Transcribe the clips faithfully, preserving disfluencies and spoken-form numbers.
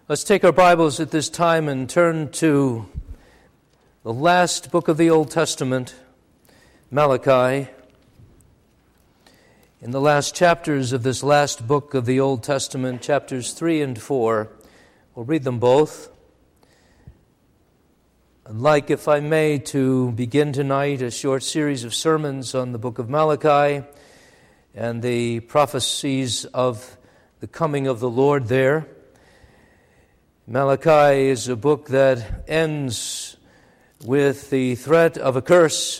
Let's take our Bibles at this time and turn to the last book of the Old Testament, Malachi. In the last chapters of this last book of the Old Testament, chapters three and four, we'll read them both. I'd like, if I may, to begin tonight a short series of sermons on the book of Malachi and the prophecies of the coming of the Lord there. Malachi is a book that ends with the threat of a curse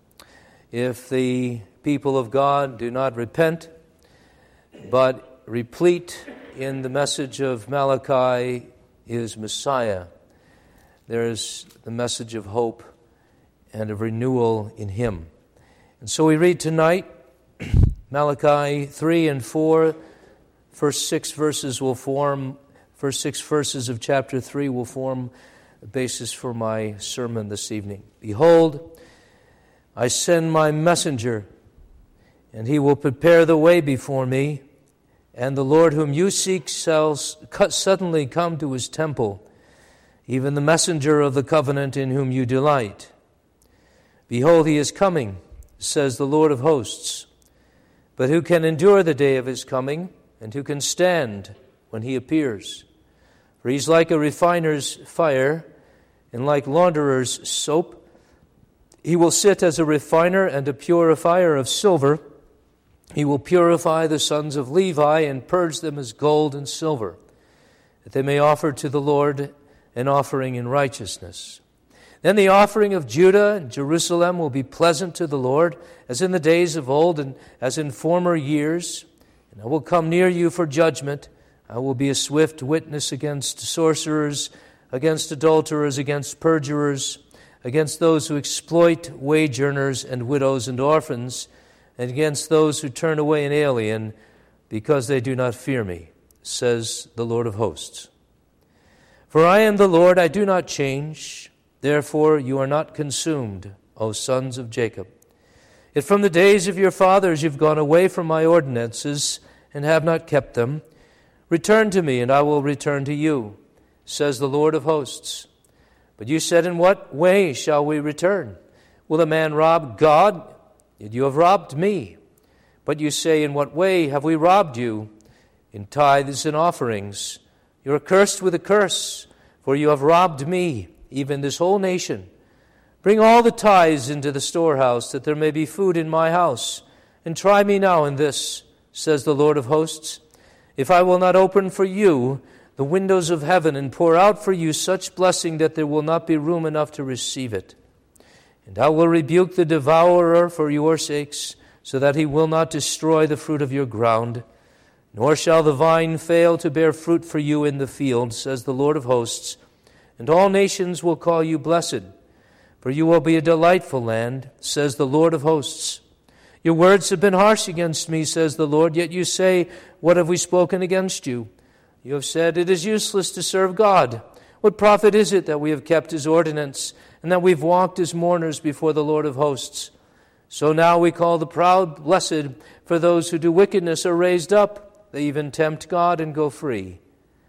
if the people of God do not repent, but replete in the message of Malachi is Messiah. There is the message of hope and of renewal in Him. And so we read tonight Malachi three and four. First six verses will form First six verses of chapter three will form the basis for my sermon this evening. Behold, I send my messenger, and he will prepare the way before me, and the Lord whom you seek shall suddenly come to his temple, even the messenger of the covenant in whom you delight. Behold, he is coming, says the Lord of hosts. But who can endure the day of his coming, and who can stand when he appears? For he's like a refiner's fire, and like launderer's soap. He will sit as a refiner and a purifier of silver. He will purify the sons of Levi and purge them as gold and silver, that they may offer to the Lord an offering in righteousness. Then the offering of Judah and Jerusalem will be pleasant to the Lord, as in the days of old and as in former years. And I will come near you for judgment. I will be a swift witness against sorcerers, against adulterers, against perjurers, against those who exploit wage earners and widows and orphans, and against those who turn away an alien because they do not fear me, says the Lord of hosts. For I am the Lord, I do not change. Therefore you are not consumed, O sons of Jacob. If from the days of your fathers you've gone away from my ordinances and have not kept them, return to me, and I will return to you, says the Lord of hosts. But you said, in what way shall we return? Will a man rob God? Yet you have robbed me. But you say, in what way have we robbed you? In tithes and offerings. You are cursed with a curse, for you have robbed me, even this whole nation. Bring all the tithes into the storehouse, that there may be food in my house. And try me now in this, says the Lord of hosts. If I will not open for you the windows of heaven and pour out for you such blessing that there will not be room enough to receive it. And I will rebuke the devourer for your sakes, so that he will not destroy the fruit of your ground. Nor shall the vine fail to bear fruit for you in the field, says the Lord of hosts. And all nations will call you blessed, for you will be a delightful land, says the Lord of hosts. Your words have been harsh against me, says the Lord, yet you say, what have we spoken against you? You have said, it is useless to serve God. What profit is it that we have kept his ordinance, and that we've walked as mourners before the Lord of hosts? So now we call the proud blessed, for those who do wickedness are raised up. They even tempt God and go free.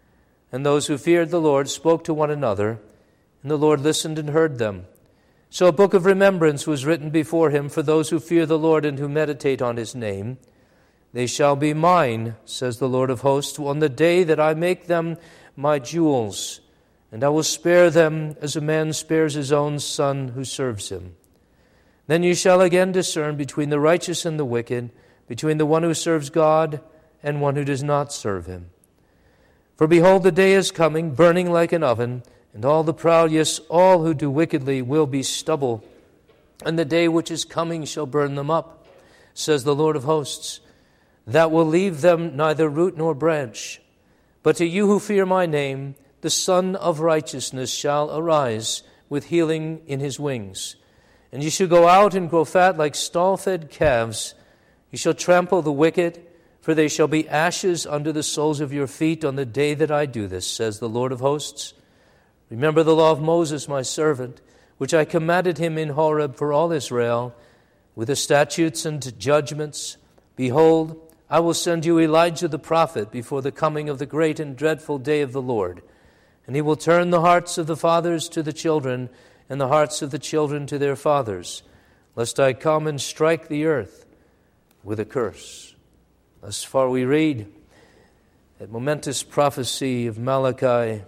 And those who feared the Lord spoke to one another, and the Lord listened and heard them. So a book of remembrance was written before him for those who fear the Lord and who meditate on his name. They shall be mine, says the Lord of hosts, on the day that I make them my jewels, and I will spare them as a man spares his own son who serves him. Then you shall again discern between the righteous and the wicked, between the one who serves God and one who does not serve him. For behold, the day is coming, burning like an oven, and all the proud, yes, all who do wickedly will be stubble. And the day which is coming shall burn them up, says the Lord of hosts, that will leave them neither root nor branch. But to you who fear my name, the Son of Righteousness shall arise with healing in his wings. And you shall go out and grow fat like stall-fed calves. You shall trample the wicked, for they shall be ashes under the soles of your feet on the day that I do this, says the Lord of hosts. Remember the law of Moses, my servant, which I commanded him in Horeb for all Israel, with the statutes and judgments. Behold, I will send you Elijah the prophet before the coming of the great and dreadful day of the Lord. And he will turn the hearts of the fathers to the children, and the hearts of the children to their fathers, lest I come and strike the earth with a curse. Thus far we read that momentous prophecy of Malachi.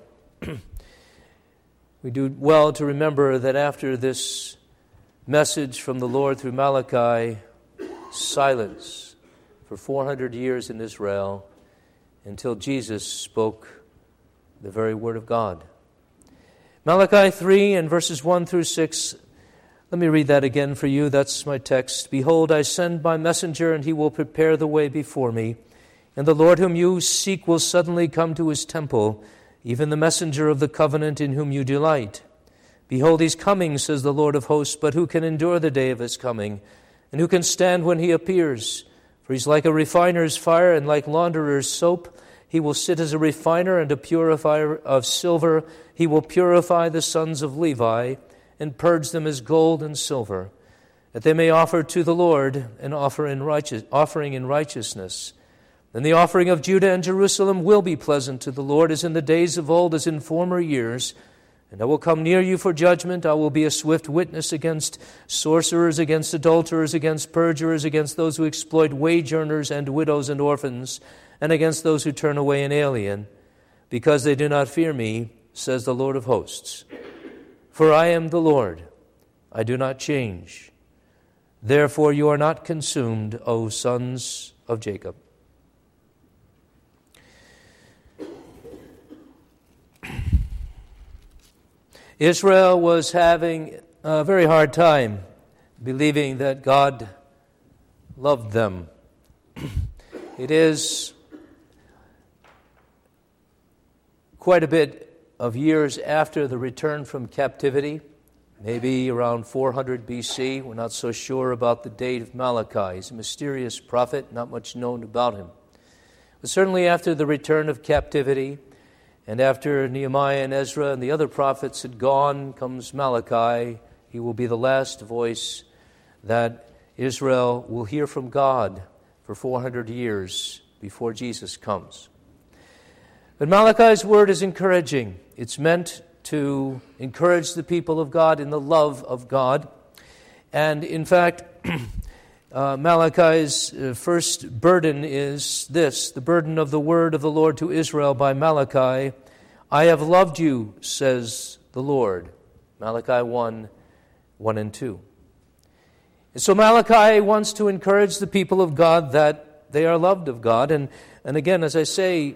We do well to remember that after this message from the Lord through Malachi, silence for four hundred years in Israel until Jesus spoke the very word of God. Malachi three and verses one through six. Let me read that again for you. That's my text. Behold, I send my messenger, and he will prepare the way before me. And the Lord whom you seek will suddenly come to his temple, even the messenger of the covenant in whom you delight. Behold, he's coming, says the Lord of hosts, but who can endure the day of his coming? And who can stand when he appears? For he's like a refiner's fire and like launderer's soap. He will sit as a refiner and a purifier of silver. He will purify the sons of Levi and purge them as gold and silver, that they may offer to the Lord an offer in righteous, offering in righteousness. Then the offering of Judah and Jerusalem will be pleasant to the Lord, as in the days of old, as in former years. And I will come near you for judgment. I will be a swift witness against sorcerers, against adulterers, against perjurers, against those who exploit wage earners and widows and orphans, and against those who turn away an alien, because they do not fear me, says the Lord of hosts. For I am the Lord, I do not change. Therefore you are not consumed, O sons of Jacob. Israel was having a very hard time believing that God loved them. It is quite a bit of years after the return from captivity, maybe around four hundred B C. We're not so sure about the date of Malachi. He's a mysterious prophet, not much known about him. But certainly after the return of captivity, and after Nehemiah and Ezra and the other prophets had gone, comes Malachi. He will be the last voice that Israel will hear from God for four hundred years before Jesus comes. But Malachi's word is encouraging. It's meant to encourage the people of God in the love of God. And in fact, uh, Malachi's uh, first burden is this, the burden of the word of the Lord to Israel by Malachi. I have loved you, says the Lord. Malachi one, one and two. And so Malachi wants to encourage the people of God that they are loved of God. And, and again, as I say,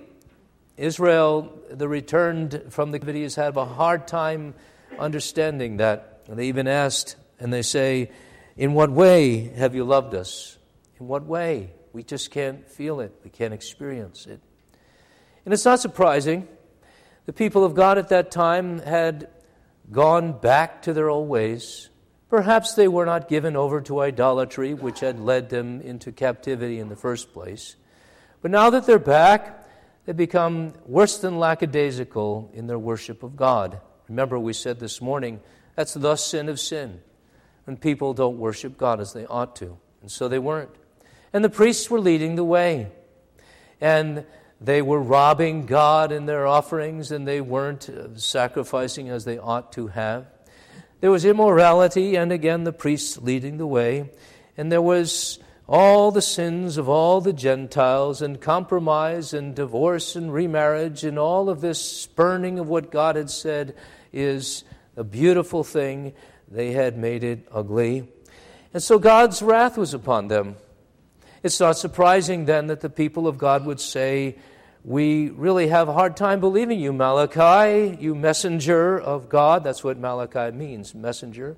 Israel, the returned from the captivity, has had a hard time understanding that. And they even asked, and they say, in what way have you loved us? In what way? We just can't feel it. We can't experience it. And it's not surprising. The people of God at that time had gone back to their old ways. Perhaps they were not given over to idolatry, which had led them into captivity in the first place. But now that they're back, they become worse than lackadaisical in their worship of God. Remember, we said this morning, that's the sin of sin, when people don't worship God as they ought to. And so they weren't. And the priests were leading the way. And they were robbing God in their offerings, and they weren't sacrificing as they ought to have. There was immorality, and again, the priests leading the way. And there was all the sins of all the Gentiles, and compromise and divorce and remarriage, and all of this spurning of what God had said is a beautiful thing. They had made it ugly. And so God's wrath was upon them. It's not surprising then that the people of God would say, we really have a hard time believing you, Malachi, you messenger of God. That's what Malachi means, messenger.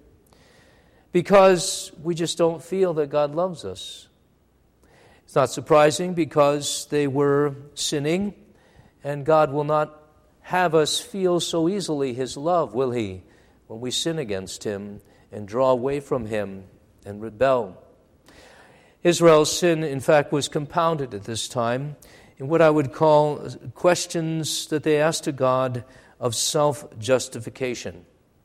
Because we just don't feel that God loves us. It's not surprising because they were sinning, and God will not have us feel so easily His love, will He, when we sin against Him and draw away from Him and rebel. Israel's sin, in fact, was compounded at this time in what I would call questions that they asked to God of self-justification.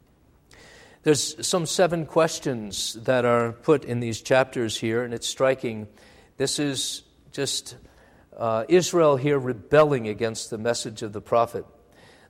There's some seven questions that are put in these chapters here, and it's striking. This is just uh, Israel here rebelling against the message of the prophet.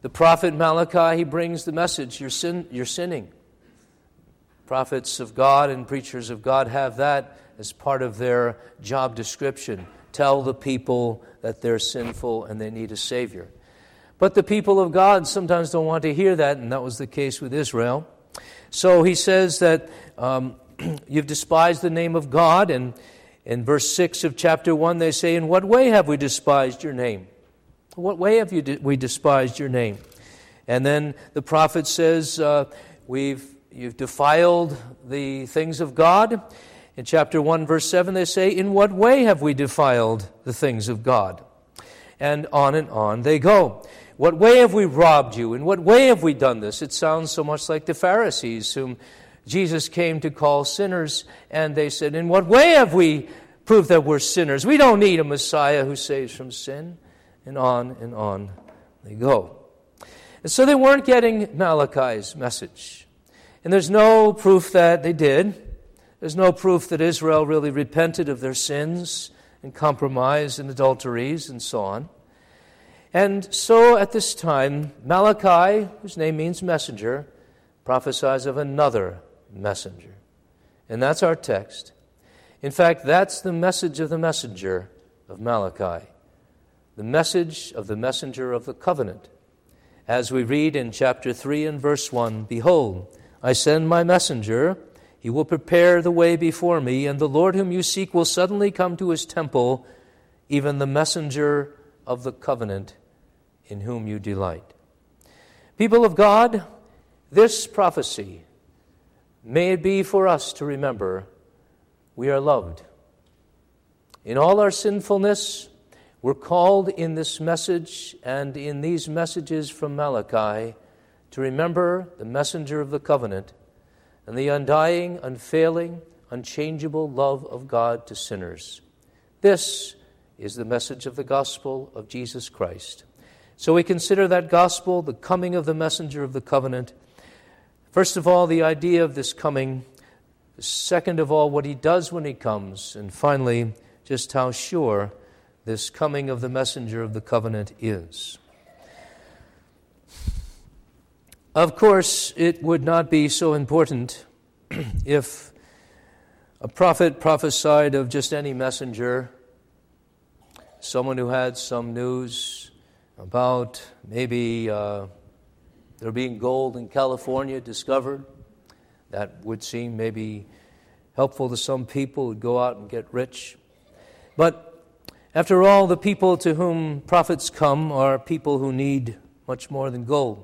The prophet Malachi, he brings the message, you're, sin, you're sinning. Prophets of God and preachers of God have that as part of their job description. Tell the people that they're sinful and they need a Savior. But the people of God sometimes don't want to hear that, and that was the case with Israel. So he says that um, you've despised the name of God, and in verse six of chapter one they say, in what way have we despised your name? What way have you de- we despised your name? And then the prophet says, uh, we've you've defiled the things of God. In chapter one, verse seven, they say, in what way have we defiled the things of God? And on and on they go. What way have we robbed you? In what way have we done this? It sounds so much like the Pharisees, whom Jesus came to call sinners, and they said, in what way have we proved that we're sinners? We don't need a Messiah who saves from sin. And on and on they go. And so they weren't getting Malachi's message. And there's no proof that they did. There's no proof that Israel really repented of their sins and compromise and adulteries and so on. And so at this time, Malachi, whose name means messenger, prophesies of another messenger. And that's our text. In fact, that's the message of the messenger of Malachi. The message of the messenger of the covenant. As we read in chapter three and verse one, behold, I send my messenger. He will prepare the way before me, and the Lord whom you seek will suddenly come to his temple, even the messenger of the covenant in whom you delight. People of God, this prophecy, may it be for us to remember we are loved. In all our sinfulness, we're called in this message and in these messages from Malachi to remember the messenger of the covenant and the undying, unfailing, unchangeable love of God to sinners. This is the message of the gospel of Jesus Christ. So we consider that gospel, the coming of the messenger of the covenant. First of all, the idea of this coming. Second of all, what he does when he comes. And finally, just how sure this coming of the messenger of the covenant is. Of course, it would not be so important if a prophet prophesied of just any messenger, someone who had some news about maybe uh, there being gold in California discovered. That would seem maybe helpful to some people who'd go out and get rich. But after all, the people to whom prophets come are people who need much more than gold.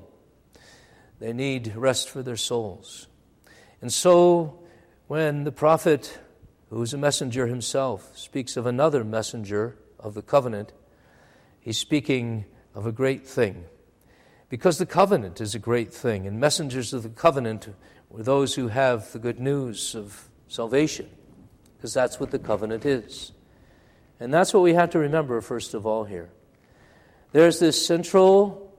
They need rest for their souls. And so when the prophet, who is a messenger himself, speaks of another messenger of the covenant, he's speaking of a great thing. Because the covenant is a great thing, and messengers of the covenant were those who have the good news of salvation, because that's what the covenant is. And that's what we have to remember, first of all, here. There's this central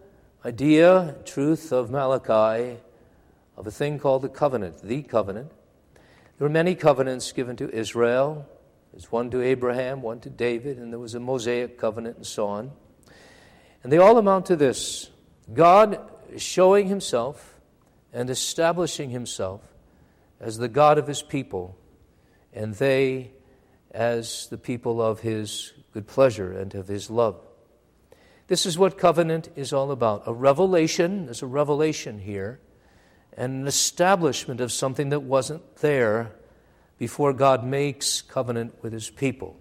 idea, truth of Malachi, of a thing called the covenant, the covenant. There were many covenants given to Israel. There's one to Abraham, one to David, and there was a Mosaic covenant and so on. And they all amount to this: God showing himself and establishing himself as the God of his people, and they as the people of his good pleasure and of his love. This is what covenant is all about. A revelation, there's a revelation here, and an establishment of something that wasn't there before God makes covenant with his people.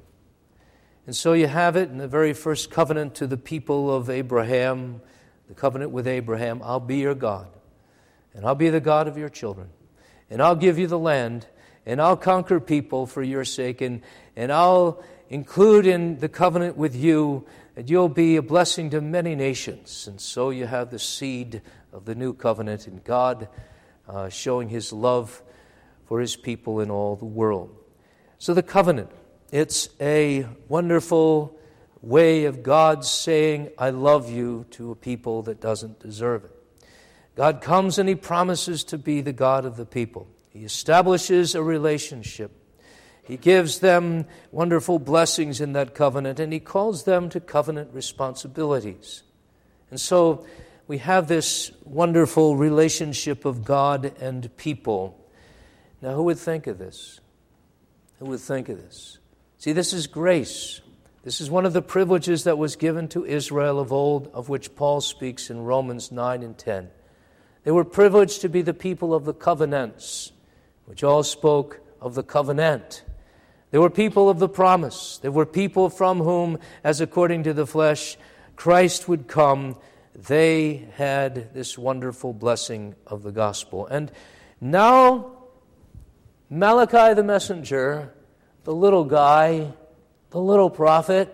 And so you have it in the very first covenant to the people of Abraham, the covenant with Abraham: I'll be your God, and I'll be the God of your children, and I'll give you the land, and I'll conquer people for your sake, and, and I'll include in the covenant with you that you'll be a blessing to many nations. And so you have the seed of the new covenant, and God uh, showing his love for his people in all the world. So the covenant, it's a wonderful way of God saying, I love you, to a people that doesn't deserve it. God comes and he promises to be the God of the people. He establishes a relationship. He gives them wonderful blessings in that covenant, and he calls them to covenant responsibilities. And so we have this wonderful relationship of God and people. Now, who would think of this? Who would think of this? See, this is grace. This is one of the privileges that was given to Israel of old, of which Paul speaks in Romans nine and ten. They were privileged to be the people of the covenants, which all spoke of the covenant. They were people of the promise. They were people from whom, as according to the flesh, Christ would come. They had this wonderful blessing of the gospel. And now, Malachi the messenger, the little guy, the little prophet,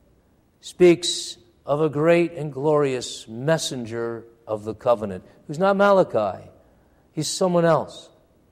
speaks of a great and glorious messenger of the covenant, who's not Malachi. He's someone else.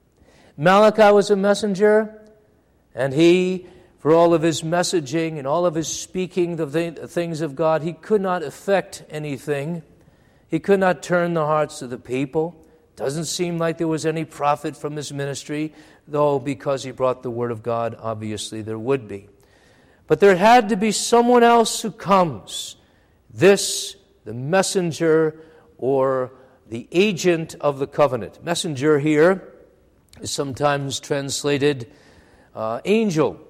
Malachi was a messenger, and he, for all of his messaging and all of his speaking the things of God, he could not effect anything. He could not turn the hearts of the people. Doesn't seem like there was any profit from his ministry, though because he brought the word of God, obviously there would be. But there had to be someone else who comes. This, the messenger or the agent of the covenant. Messenger here is sometimes translated uh, angel.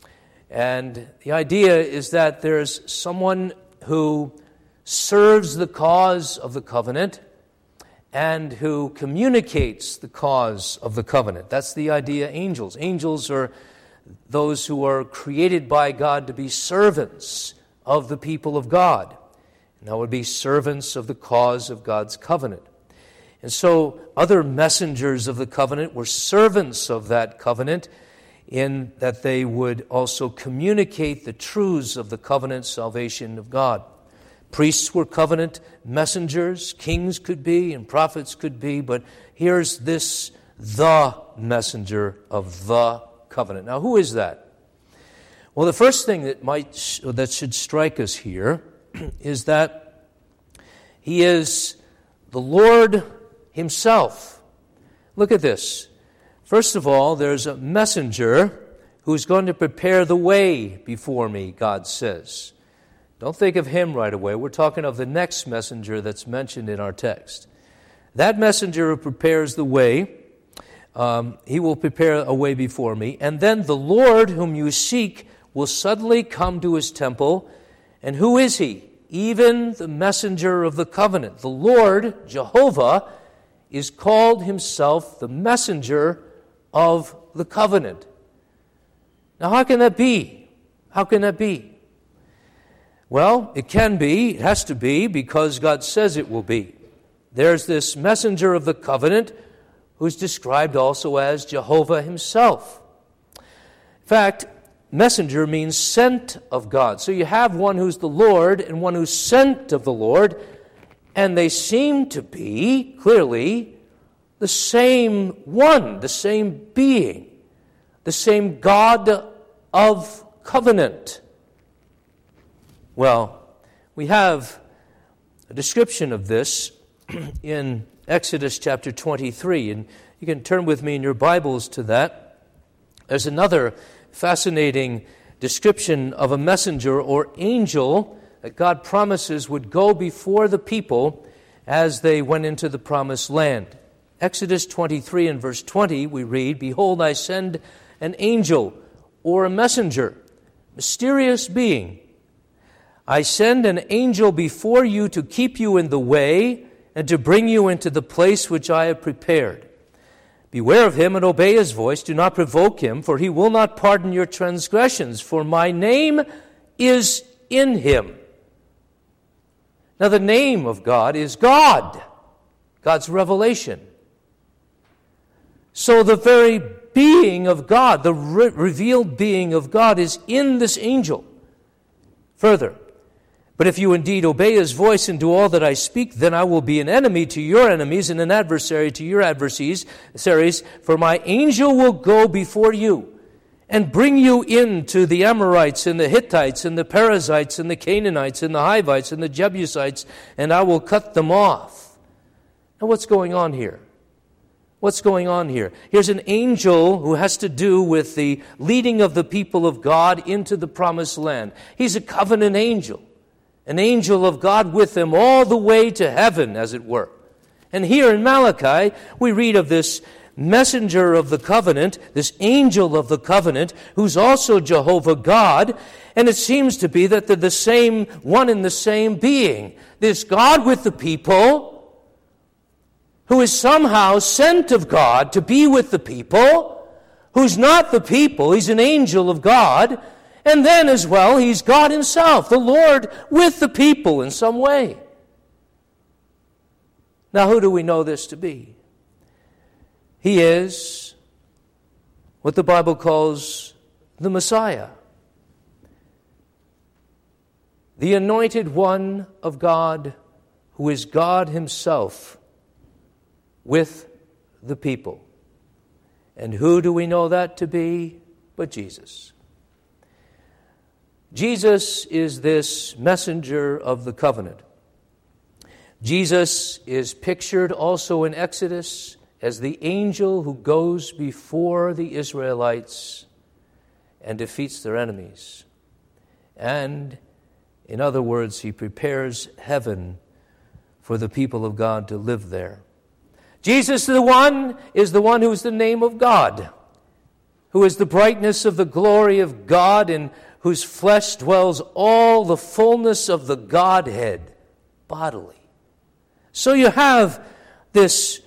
And the idea is that there's someone who serves the cause of the covenant and who communicates the cause of the covenant. That's the idea, angels. Angels are those who are created by God to be servants of the people of God. And that would be servants of the cause of God's covenant. And so other messengers of the covenant were servants of that covenant in that they would also communicate the truths of the covenant salvation of God. Priests were covenant messengers, kings could be, and prophets could be, but here's this, the messenger of the covenant. Now, who is that? Well, the first thing that might that should strike us here is that he is the Lord himself. Look at this. First of all, there's a messenger who's going to prepare the way before me, God says. Don't think of him right away. We're talking of the next messenger that's mentioned in our text. That messenger who prepares the way, um, he will prepare a way before me. And then the Lord whom you seek will suddenly come to his temple. And who is he? Even the messenger of the covenant. The Lord, Jehovah, is called himself the messenger of the covenant. Now, how can that be? How can that be? Well, it can be, it has to be, because God says it will be. There's this messenger of the covenant who's described also as Jehovah himself. In fact, messenger means sent of God. So you have one who's the Lord and one who's sent of the Lord, and they seem to be, clearly, the same one, the same being, the same God of covenant. Well, we have a description of this in Exodus chapter twenty-three, and you can turn with me in your Bibles to that. There's another fascinating description of a messenger or angel that God promises would go before the people as they went into the promised land. Exodus twenty-three and verse twenty, we read, "Behold, I send an angel or a messenger, mysterious being. I send an angel before you to keep you in the way and to bring you into the place which I have prepared. Beware of him and obey his voice. Do not provoke him, for he will not pardon your transgressions, for my name is in him." Now, the name of God is God, God's revelation. So the very being of God, the re- revealed being of God, is in this angel. Further, "But if you indeed obey his voice and do all that I speak, then I will be an enemy to your enemies and an adversary to your adversaries. For my angel will go before you and bring you into the Amorites and the Hittites and the Perizzites and the Canaanites and the Hivites and the Jebusites, and I will cut them off." Now, what's going on here? What's going on here? Here's an angel who has to do with the leading of the people of God into the promised land. He's a covenant angel. an angel of God with him all the way to heaven, as it were. And here in Malachi, we read of this messenger of the covenant, this angel of the covenant, who's also Jehovah God, and it seems to be that they're the same, one and the same being. This God with the people, who is somehow sent of God to be with the people, who's not the people, he's an angel of God, and then as well, he's God himself, the Lord with the people in some way. Now, who do we know this to be? He is what the Bible calls the Messiah, the anointed one of God, who is God himself with the people. And who do we know that to be but Jesus? Jesus is this messenger of the covenant. Jesus is pictured also in Exodus as the angel who goes before the Israelites and defeats their enemies. And, in other words, he prepares heaven for the people of God to live there. Jesus, the one, is the one who is the name of God, who is the brightness of the glory of God, in whose flesh dwells all the fullness of the Godhead bodily. So you have this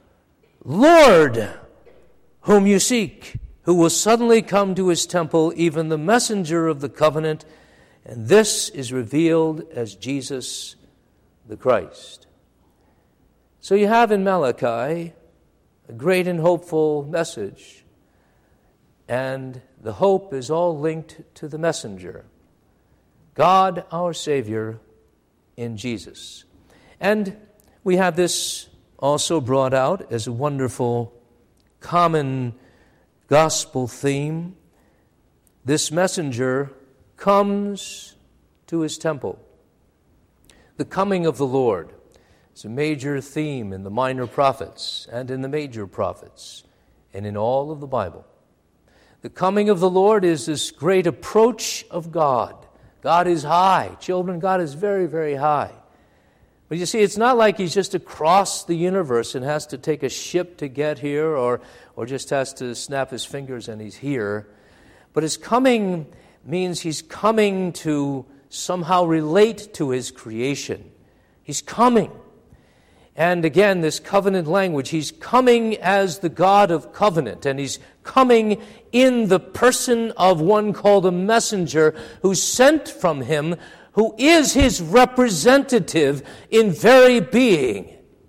Lord whom you seek, who will suddenly come to his temple, even the messenger of the covenant, and this is revealed as Jesus the Christ. So you have in Malachi a great and hopeful message, and the hope is all linked to the messenger, God our Savior in Jesus. And we have this also brought out as a wonderful common gospel theme. This messenger comes to his temple. The coming of the Lord is a major theme in the minor prophets and in the major prophets and in all of the Bible. The coming of the Lord is this great approach of God. God is high. Children, God is very, very high. But you see, it's not like he's just across the universe and has to take a ship to get here, or, or just has to snap his fingers and he's here. But his coming means he's coming to somehow relate to his creation. He's coming. And again, this covenant language, he's coming as the God of covenant, and he's coming in the person of one called a messenger who's sent from him, who is his representative in very being.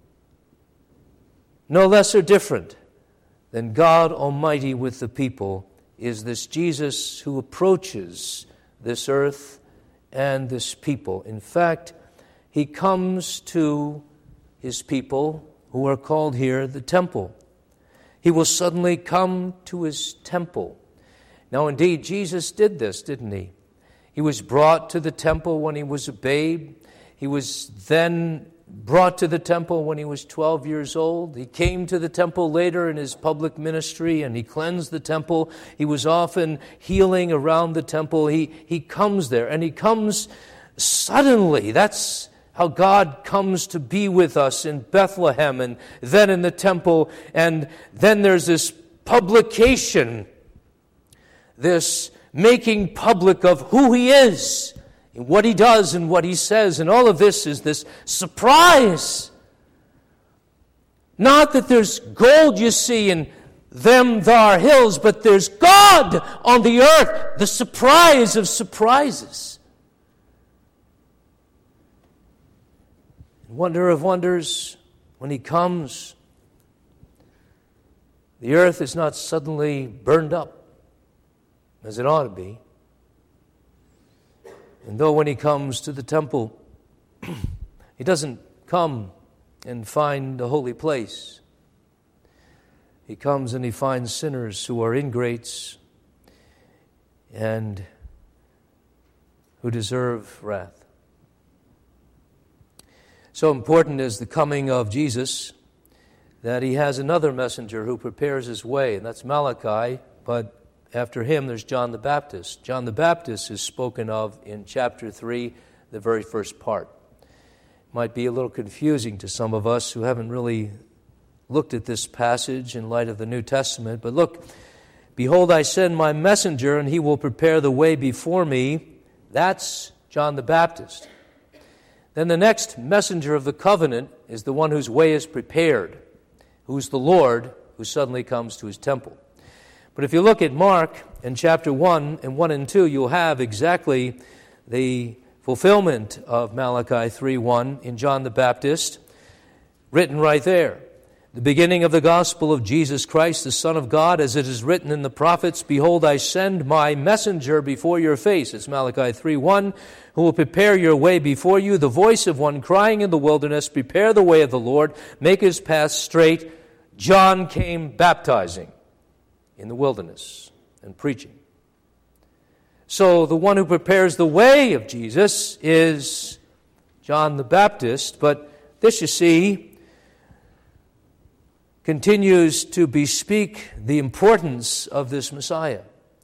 No less or different than God Almighty with the people is this Jesus who approaches this earth and this people. In fact, he comes to his people who are called here the temple. He will suddenly come to his temple. Now, indeed, Jesus did this, didn't he? He was brought to the temple when he was a babe. He was then brought to the temple when he was twelve years old. He came to the temple later in his public ministry, and he cleansed the temple. He was often healing around the temple. He, he comes there, and he comes suddenly. That's how God comes to be with us in Bethlehem and then in the temple. And then there's this publication, this making public of who he is, and what he does and what he says. And all of this is this surprise. Not that there's gold you see in them thar hills, but there's God on the earth, the surprise of surprises. Wonder of wonders, when he comes, the earth is not suddenly burned up as it ought to be. And though when he comes to the temple, he doesn't come and find the holy place. He comes and he finds sinners who are ingrates and who deserve wrath. So important is the coming of Jesus that he has another messenger who prepares his way, and that's Malachi, but after him, there's John the Baptist. John the Baptist is spoken of in chapter three the very first part. Might be a little confusing to some of us who haven't really looked at this passage in light of the New Testament. But look, behold, I send my messenger, and he will prepare the way before me. That's John the Baptist. Then the next messenger of the covenant is the one whose way is prepared, who's the Lord, who suddenly comes to his temple. But if you look at Mark in chapter one and one and two, you'll have exactly the fulfillment of Malachi three one in John the Baptist, written right there. The beginning of the gospel of Jesus Christ, the Son of God, as it is written in the prophets, behold, I send my messenger before your face. It's Malachi three one, who will prepare your way before you, the voice of one crying in the wilderness, prepare the way of the Lord, make his path straight. John came baptizing in the wilderness and preaching. So the one who prepares the way of Jesus is John the Baptist, but this, you see, continues to bespeak the importance of this Messiah.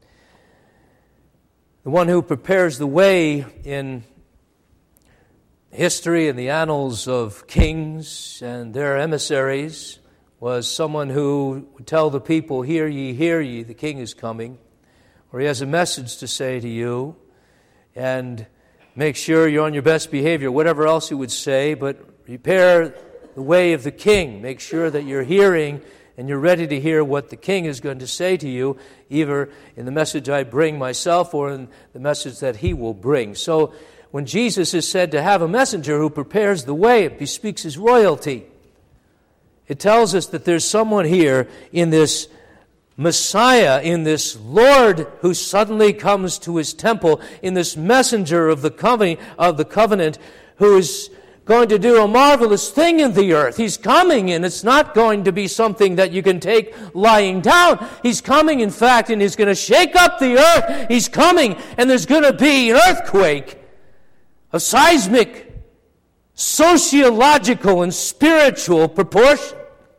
The one who prepares the way in history and the annals of kings and their emissaries was someone who would tell the people, hear ye, hear ye, the king is coming, or he has a message to say to you, and make sure you're on your best behavior, whatever else he would say, but prepare the way of the king. Make sure that you're hearing and you're ready to hear what the king is going to say to you, either in the message I bring myself or in the message that he will bring. So when Jesus is said to have a messenger who prepares the way, it bespeaks his royalty. It tells us that there's someone here in this Messiah, in this Lord who suddenly comes to his temple, in this messenger of the covenant, of the covenant who is going to do a marvelous thing in the earth. He's coming, and it's not going to be something that you can take lying down. He's coming, in fact, and he's going to shake up the earth. He's coming, and there's going to be an earthquake, a seismic, sociological, and spiritual proportion.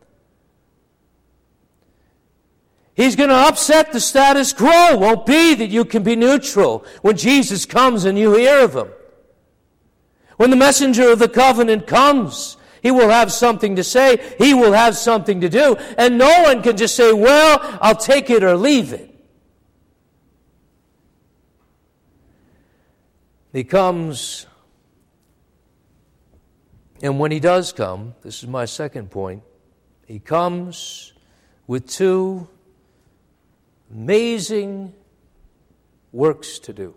He's going to upset the status quo. It won't be that you can be neutral when Jesus comes and you hear of him. When the messenger of the covenant comes, he will have something to say. He will have something to do. And no one can just say, well, I'll take it or leave it. He comes, and when he does come, this is my second point, he comes with two amazing works to do.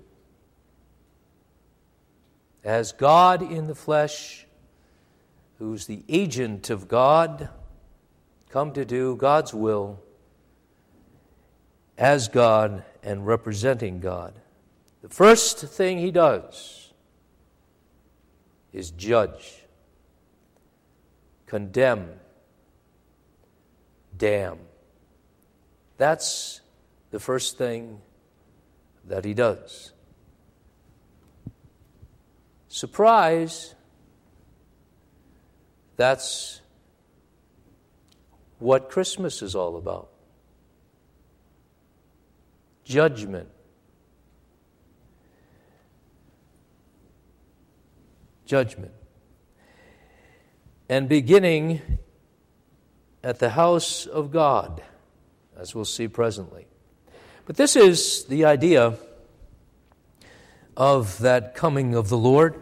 As God in the flesh, who's the agent of God, come to do God's will as God and representing God. The first thing he does is judge, condemn, damn. That's the first thing that he does. Surprise, that's what Christmas is all about. Judgment. Judgment. And beginning at the house of God, as we'll see presently. But this is the idea of that coming of the Lord.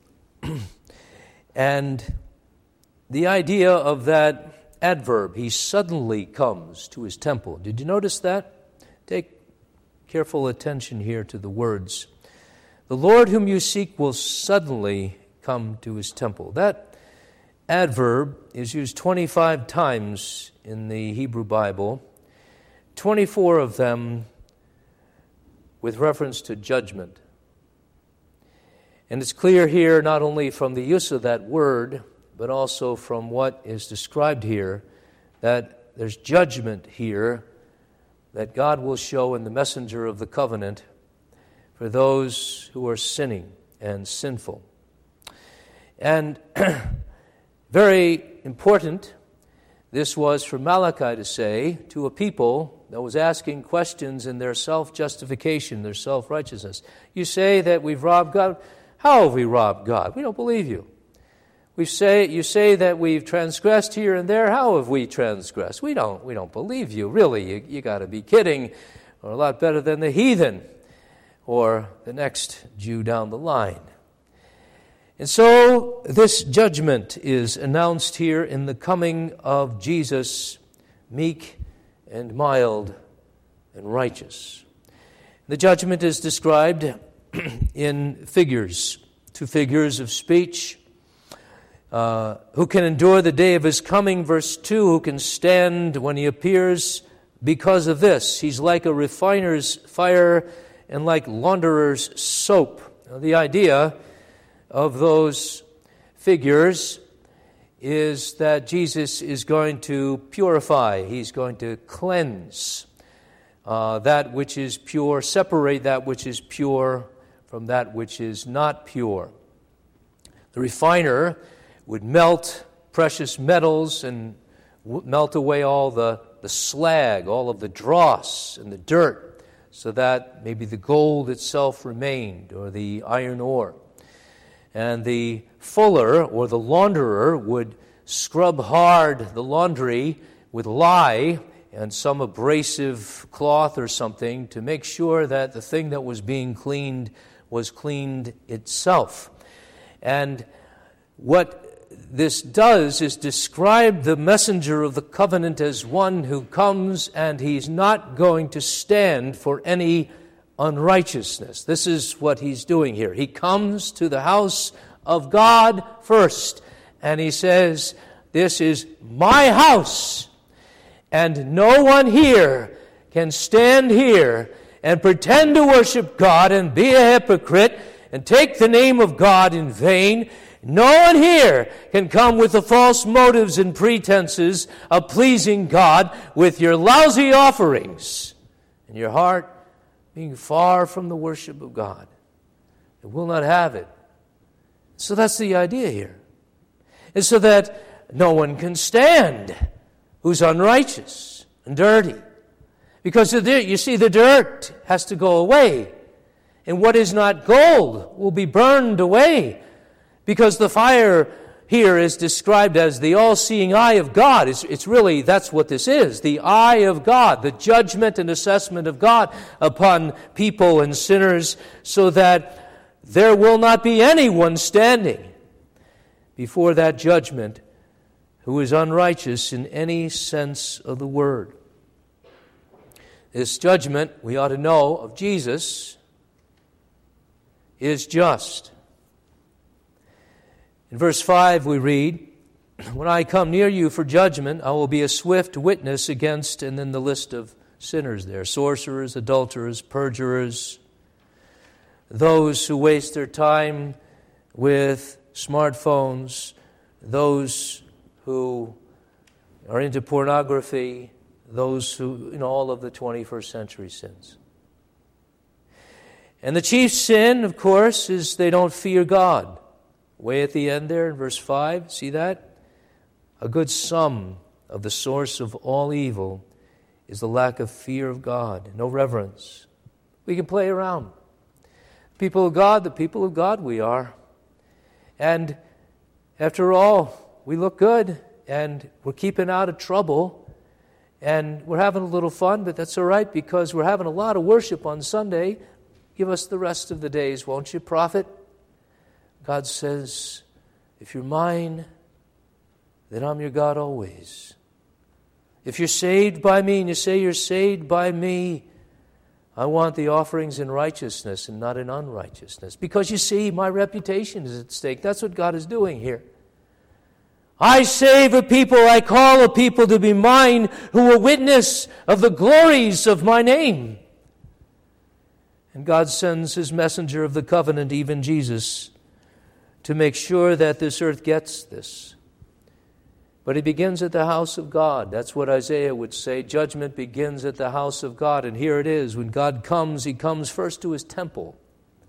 And the idea of that adverb, he suddenly comes to his temple. Did you notice that? Take careful attention here to the words. The Lord whom you seek will suddenly come to his temple. That adverb is used twenty-five times in the Hebrew Bible, twenty-four of them with reference to judgment. And it's clear here, not only from the use of that word, but also from what is described here, that there's judgment here that God will show in the messenger of the covenant for those who are sinning and sinful. And very important, this was for Malachi to say to a people that was asking questions in their self-justification, their self-righteousness. You say that we've robbed God. how have we robbed God? We don't believe you. We say, you say that we've transgressed here and there. How have we transgressed? We don't, we don't believe you. Really, you, you got to be kidding. Or a lot better than the heathen or the next Jew down the line. And so this judgment is announced here in the coming of Jesus, meek and mild and righteous. The judgment is described in figures, two figures of speech. Uh, who can endure the day of his coming? Verse two, who can stand when he appears because of this? He's like a refiner's fire and like launderer's soap. Now, the idea of those figures is that Jesus is going to purify. He's going to cleanse uh, that which is pure, separate that which is pure from that which is not pure. The refiner would melt precious metals and w- melt away all the, the slag, all of the dross and the dirt, so that maybe the gold itself remained, or the iron ore. And the fuller, or the launderer, would scrub hard the laundry with lye and some abrasive cloth or something to make sure that the thing that was being cleaned was cleaned itself. And what this does is describe the messenger of the covenant as one who comes and he's not going to stand for any unrighteousness. This is what he's doing here. He comes to the house of God first, and he says, "This is my house, and no one here can stand here and pretend to worship God and be a hypocrite and take the name of God in vain. No one here can come with the false motives and pretenses of pleasing God with your lousy offerings and your heart being far from the worship of God. It will not have it." So that's the idea here. And so that no one can stand who's unrighteous and dirty. Because the dirt, you see, the dirt has to go away. And what is not gold will be burned away. Because the fire here is described as the all-seeing eye of God. It's, it's really, that's what this is. The eye of God, the judgment and assessment of God upon people and sinners, so that there will not be anyone standing before that judgment who is unrighteous in any sense of the word. This judgment, we ought to know, of Jesus is just. In verse five we read, "When I come near you for judgment, I will be a swift witness against," and then the list of sinners there, sorcerers, adulterers, perjurers, those who waste their time with smartphones, those who are into pornography, those who, you know, all of the twenty-first century sins. And the chief sin, of course, is they don't fear God. Way at the end there in verse five, see that? A good sum of the source of all evil is the lack of fear of God, no reverence. We can play around. People of God, the people of God we are. And after all, we look good, and we're keeping out of trouble, and we're having a little fun, but that's all right because we're having a lot of worship on Sunday. Give us the rest of the days, won't you, prophet? God says, if you're mine, then I'm your God always. If you're saved by me, and you say you're saved by me, I want the offerings in righteousness and not in unrighteousness. Because you see, my reputation is at stake. That's what God is doing here. I save a people, I call a people to be mine who will witness of the glories of my name. And God sends his messenger of the covenant, even Jesus, to make sure that this earth gets this. But it begins at the house of God. That's what Isaiah would say. Judgment begins at the house of God. And here it is. When God comes, he comes first to his temple.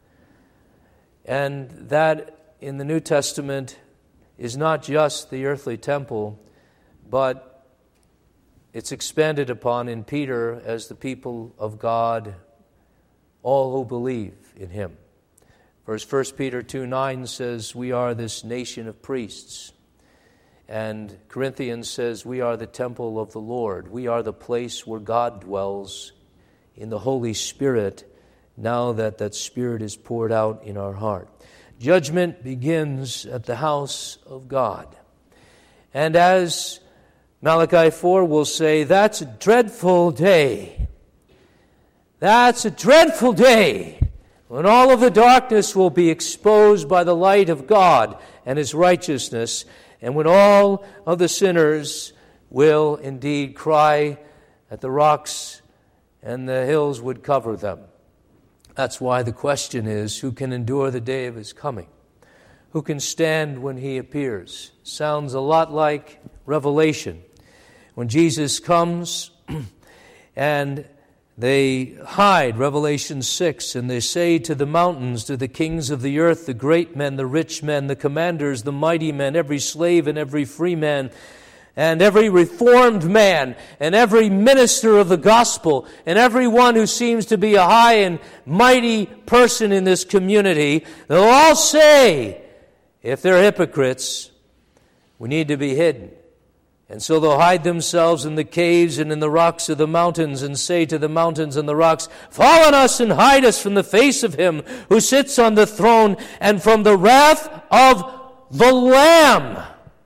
And that, in the New Testament, is not just the earthly temple, but it's expanded upon in Peter as the people of God, all who believe in him. First Peter two nine says, we are this nation of priests. And Corinthians says, we are the temple of the Lord. We are the place where God dwells in the Holy Spirit, now that that Spirit is poured out in our heart. Judgment begins at the house of God. And as Malachi four will say, that's a dreadful day. That's a dreadful day when all of the darkness will be exposed by the light of God and His righteousness, and when all of the sinners will indeed cry that the rocks and the hills would cover them. That's why the question is, who can endure the day of His coming? Who can stand when He appears? Sounds a lot like Revelation. When Jesus comes and they hide, Revelation six, and they say to the mountains, to the kings of the earth, the great men, the rich men, the commanders, the mighty men, every slave and every free man, and every reformed man, and every minister of the gospel, and everyone who seems to be a high and mighty person in this community, they'll all say, if they're hypocrites, we need to be hidden. And so they'll hide themselves in the caves and in the rocks of the mountains and say to the mountains and the rocks, fall on us and hide us from the face of Him who sits on the throne and from the wrath of the Lamb,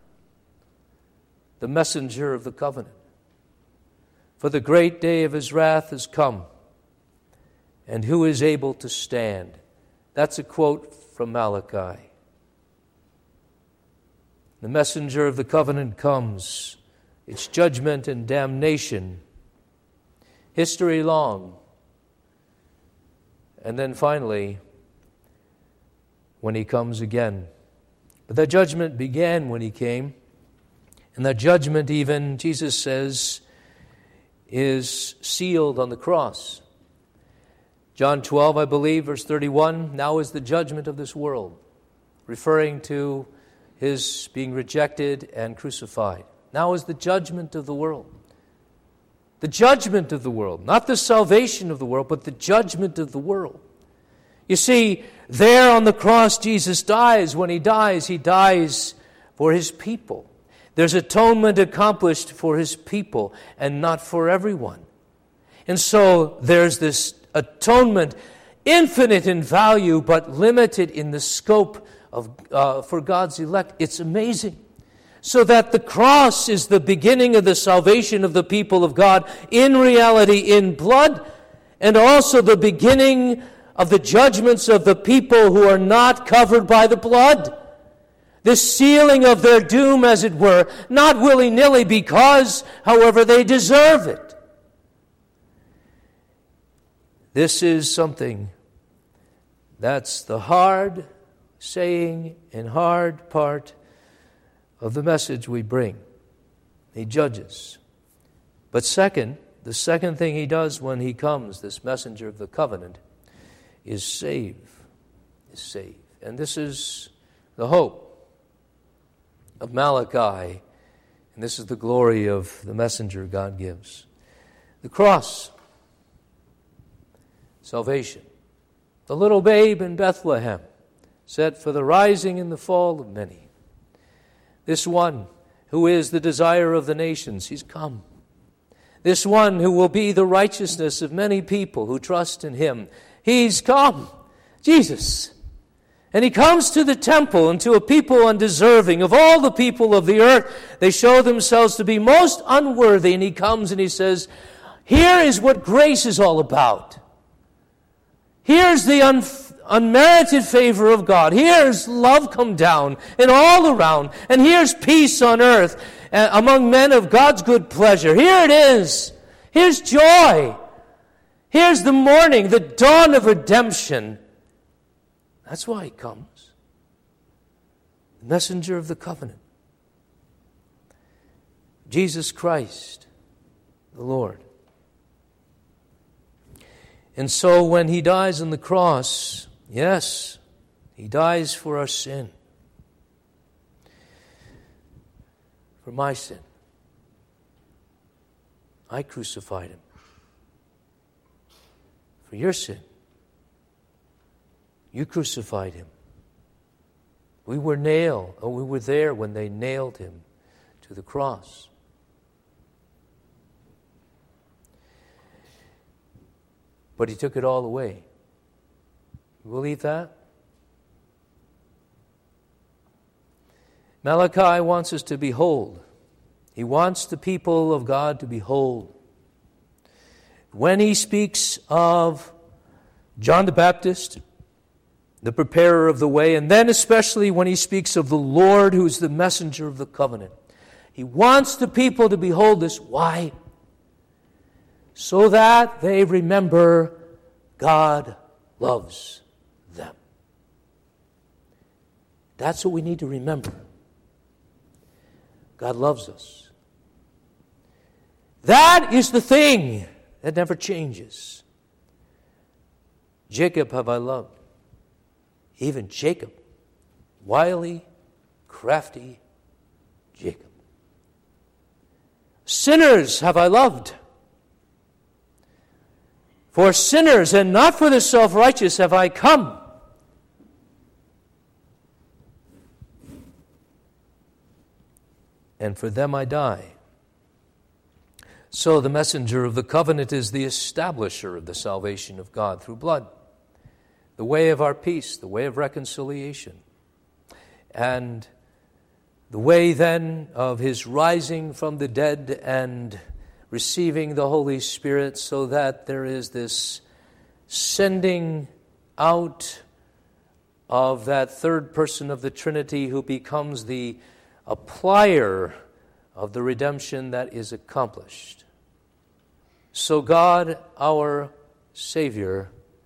the messenger of the covenant. For the great day of His wrath has come, and who is able to stand? That's a quote from Malachi. The messenger of the covenant comes. It's judgment and damnation, history long. And then finally, when He comes again. But that judgment began when He came. And that judgment even, Jesus says, is sealed on the cross. John twelve, I believe, verse thirty-one, now is the judgment of this world, referring to His being rejected and crucified. Now is the judgment of the world. The judgment of the world. Not the salvation of the world, but the judgment of the world. You see, there on the cross Jesus dies. When He dies, He dies for His people. There's atonement accomplished for His people and not for everyone. And so there's this atonement, infinite in value, but limited in the scope of uh, for God's elect. It's amazing. So that the cross is the beginning of the salvation of the people of God, in reality, in blood, and also the beginning of the judgments of the people who are not covered by the blood. The sealing of their doom, as it were, not willy-nilly, because, however, they deserve it. This is something that's the hard saying and hard part of the message we bring. He judges. But second, the second thing He does when He comes, this messenger of the covenant, is save. Is save. And this is the hope of Malachi, and this is the glory of the messenger God gives. The cross, salvation. The little babe in Bethlehem, set for the rising and the fall of many. This one who is the desire of the nations, He's come. This one who will be the righteousness of many people who trust in Him, He's come. Jesus. And He comes to the temple and to a people undeserving. Of all the people of the earth, they show themselves to be most unworthy. And He comes and He says, here is what grace is all about. Here's the un- unmerited favor of God. Here's love come down and all around. And here's peace on earth uh, among men of God's good pleasure. Here it is. Here's joy. Here's the morning, the dawn of redemption. That's why He comes. The messenger of the covenant. Jesus Christ, the Lord. And so when He dies on the cross, yes, He dies for our sin. For my sin. I crucified Him. For your sin. You crucified him. We were nailed, or we were there when they nailed him to the cross. But he took it all away. You believe that? Malachi wants us to behold. He wants the people of God to behold. When he speaks of John the Baptist, the preparer of the way, and then especially when he speaks of the Lord who is the messenger of the covenant, he wants the people to behold this. Why? So that they remember God loves them. That's what we need to remember. God loves us. That is the thing that never changes. Jacob have I loved. Even Jacob, wily, crafty Jacob. Sinners have I loved. For sinners and not for the self-righteous have I come. And for them I die. So the messenger of the covenant is the establisher of the salvation of God through blood, the way of our peace, the way of reconciliation, and the way then of his rising from the dead and receiving the Holy Spirit, so that there is this sending out of that third person of the Trinity who becomes the applier of the redemption that is accomplished. So God, our Savior,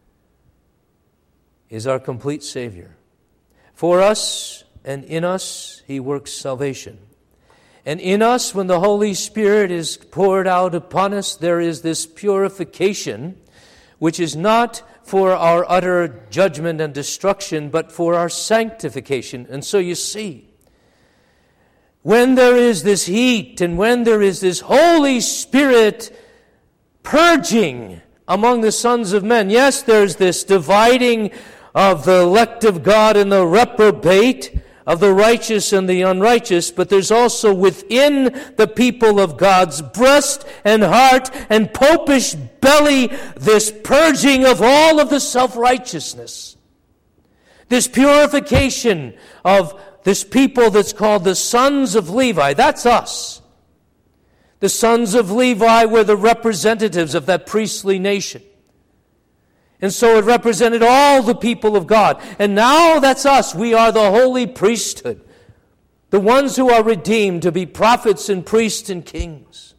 is our complete Savior. For us and in us, he works salvation. And in us, when the Holy Spirit is poured out upon us, there is this purification, which is not for our utter judgment and destruction, but for our sanctification. And so you see, when there is this heat and when there is this Holy Spirit purging among the sons of men, yes, there's this dividing of the elect of God and the reprobate, of the righteous and the unrighteous, but there's also within the people of God's breast and heart and popish belly this purging of all of the self-righteousness. This purification of this people that's called the sons of Levi. That's us. The sons of Levi were the representatives of that priestly nation. And so it represented all the people of God. And now that's us. We are the holy priesthood. The ones who are redeemed to be prophets and priests and kings.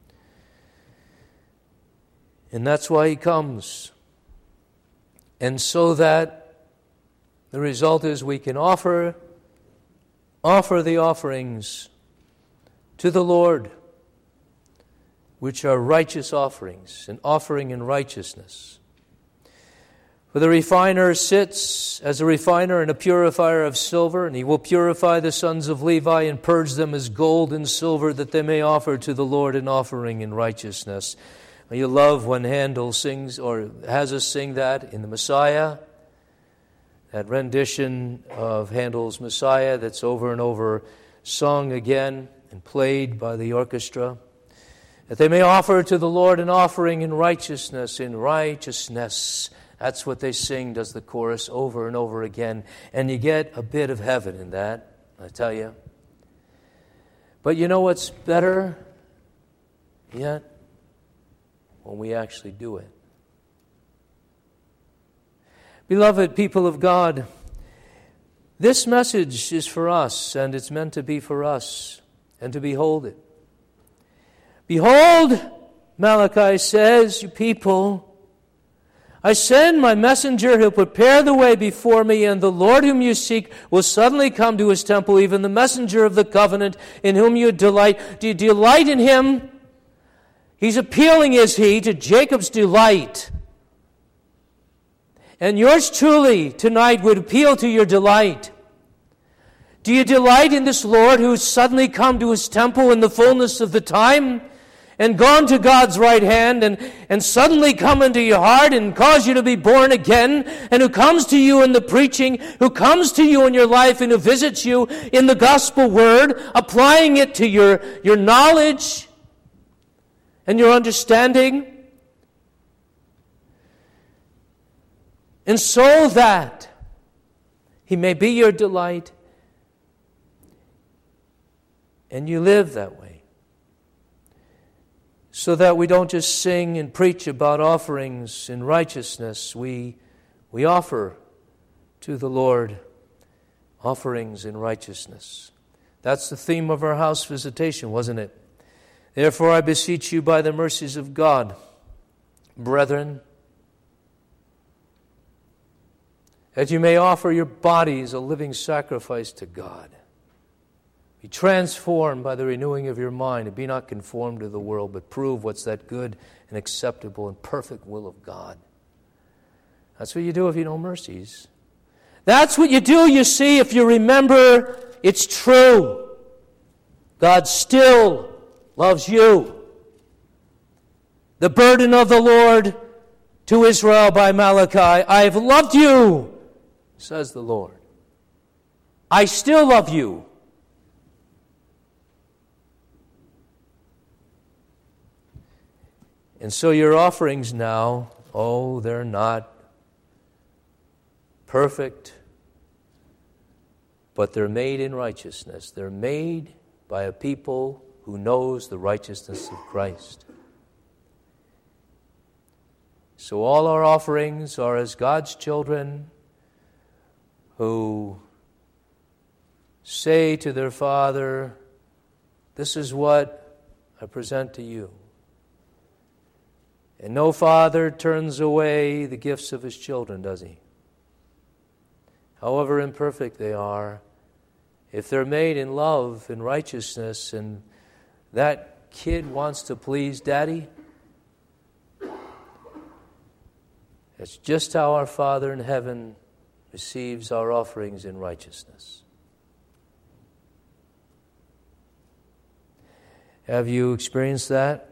And that's why he comes. And so that the result is we can offer, offer the offerings to the Lord, which are righteous offerings, an offering in righteousness. For the refiner sits as a refiner and a purifier of silver, and he will purify the sons of Levi and purge them as gold and silver, that they may offer to the Lord an offering in righteousness. You love when Handel sings, or has us sing that in the Messiah, that rendition of Handel's Messiah that's over and over sung again and played by the orchestra. That they may offer to the Lord an offering in righteousness, in righteousness. That's what they sing, does the chorus, over and over again. And you get a bit of heaven in that, I tell you. But you know what's better yet? When we actually do it. Beloved people of God, this message is for us, and it's meant to be for us, and to behold it. Behold, Malachi says, you people, I send my messenger who'll prepare the way before me, and the Lord whom you seek will suddenly come to his temple, even the messenger of the covenant in whom you delight. Do you delight in him? He's appealing, is he, to Jacob's delight. And yours truly tonight would appeal to your delight. Do you delight in this Lord who's suddenly come to his temple in the fullness of the time? and gone to God's right hand and, and suddenly come into your heart and cause you to be born again, and who comes to you in the preaching, who comes to you in your life and who visits you in the gospel word, applying it to your, your knowledge and your understanding. And so that he may be your delight and you live that way. So that we don't just sing and preach about offerings in righteousness. We, we offer to the Lord offerings in righteousness. That's the theme of our house visitation, wasn't it? Therefore I beseech you by the mercies of God, brethren, that you may offer your bodies a living sacrifice to God. Be transformed by the renewing of your mind, and be not conformed to the world, but prove what's that good and acceptable and perfect will of God. That's what you do if you know mercies. That's what you do, you see, if you remember it's true. God still loves you. The burden of the Lord to Israel by Malachi, I have loved you, says the Lord. I still love you. And so your offerings now, oh, they're not perfect, but they're made in righteousness. They're made by a people who knows the righteousness of Christ. So all our offerings are as God's children who say to their Father, this is what I present to you. And no father turns away the gifts of his children, does he? However imperfect they are, if they're made in love and righteousness, and that kid wants to please Daddy, that's just how our Father in heaven receives our offerings in righteousness. Have you experienced that?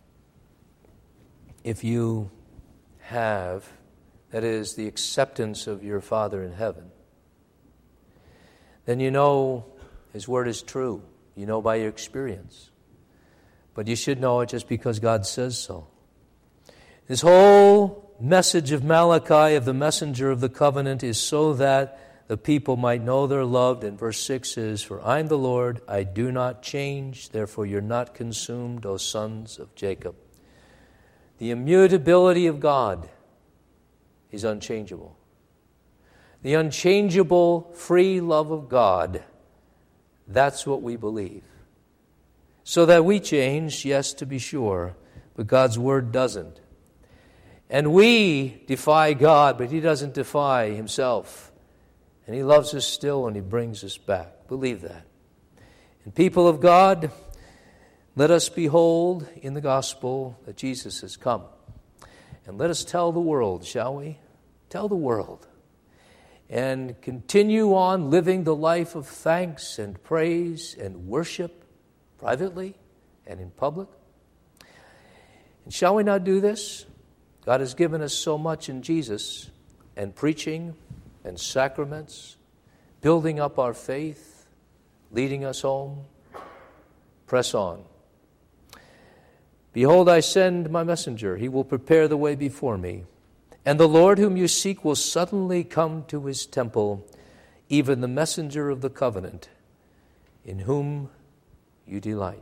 If you have, that is, the acceptance of your Father in heaven, then you know His Word is true. You know by your experience. But you should know it just because God says so. This whole message of Malachi, of the messenger of the covenant, is so that the people might know they're loved. And verse six is, for I am the Lord, I do not change, therefore you're not consumed, O sons of Jacob. The immutability of God is unchangeable. The unchangeable, free love of God, that's what we believe. So that we change, yes, to be sure, but God's Word doesn't. And we defy God, but He doesn't defy Himself. And He loves us still, and He brings us back. Believe that. And people of God, let us behold in the gospel that Jesus has come. And let us tell the world, shall we? Tell the world. And continue on living the life of thanks and praise and worship privately and in public. And shall we not do this? God has given us so much in Jesus, and preaching and sacraments, building up our faith, leading us home. Press on. Behold, I send my messenger. He will prepare the way before me. And the Lord whom you seek will suddenly come to His temple, even the messenger of the covenant, in whom you delight.